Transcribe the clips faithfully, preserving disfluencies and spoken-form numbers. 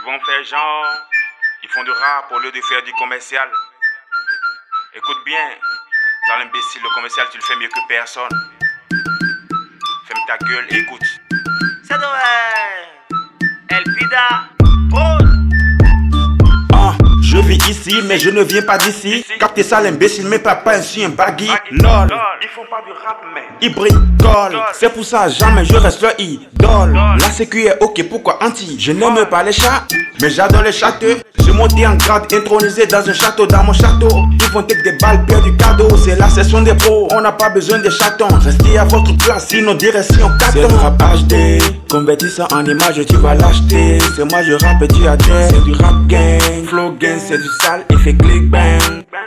vont faire genre, ils font du rap au lieu de faire du commercial. Écoute bien, dans l'imbécile, le commercial tu le fais mieux que personne. Ferme ta gueule et écoute. C'est de El Vida Paul. Ah, je vis ici, mais je ne viens pas d'ici. Captez ça l'imbécile, mais papa ainsi un baggy. Lol, ils font pas du rap, mais ils bricolent. C'est pour ça jamais je reste leur idole. La sécu est ok, pourquoi anti? Je n'aime pas les chats, mais j'adore les châteaux. Je monté en grade, intronisé dans un château, dans mon château. Ils vont take des balles, perdre du cadeau. C'est la session des pros, on n'a pas besoin des chatons. Restez à votre place, sinon direction carton. C'est du rap H D, convertis ça en image, tu vas l'acheter. C'est moi je rappe et tu adhères. C'est du rap gang, flow gang, c'est du sale, effet click bang.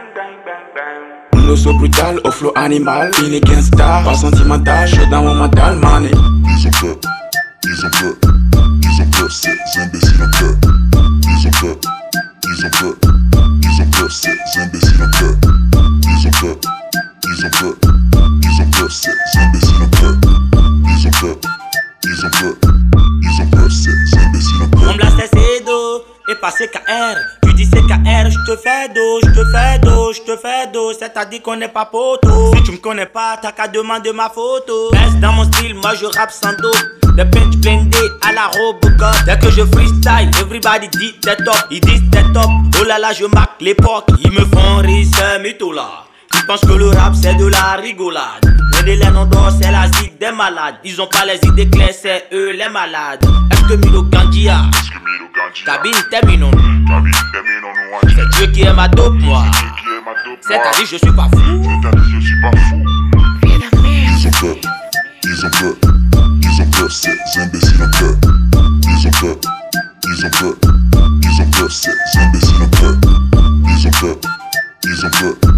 Le so brutal au flow animal, il est gangsta, pas sentimental, je dans mon mental, mané. Ils ont peur, ils ont peur, ils ont peur, ces imbéciles ont peur. Ils ont peur, ils ont peur, ils ont peur, ces imbéciles ont peur. Ils ont peur, ils ont peur, ils ont peur, ces imbéciles ont peur. Ils ont peur, ils ont peur, ils ont peur, ces imbéciles ont peur. On me l'a cessé d'eau et passé K R. Tu dis c'est K R, je te fais dos, je te fais dos, je te fais dos. C'est-à-dire qu'on n'est pas poteau. Si tu me connais pas, t'as qu'à demander ma photo. Reste dans mon style, moi je rappe sans dos. Le pinch blindé à la Robocop. Dès que je freestyle, everybody dit t'es top. Ils disent t'es top, oh là là je marque l'époque. Ils me font rire ces mythos là. Ils pensent que le rap c'est de la rigolade. Le délai non d'or c'est la zig des malades. Ils ont pas les idées claires, c'est eux les malades. Est-ce que Milo Gandia? Tabine terminon. C'est Dieu qui est ma dope moi. C'est-à-dire je suis pas fou. C'est-à-dire je suis pas fou. Ils ont peur, ils ont peur, ils ont peur, ces imbéciles ont peur. Ils ont peur, ils ont peur, ils ont peur, ces imbéciles ont peur. Ils ont peur, ils ont peur.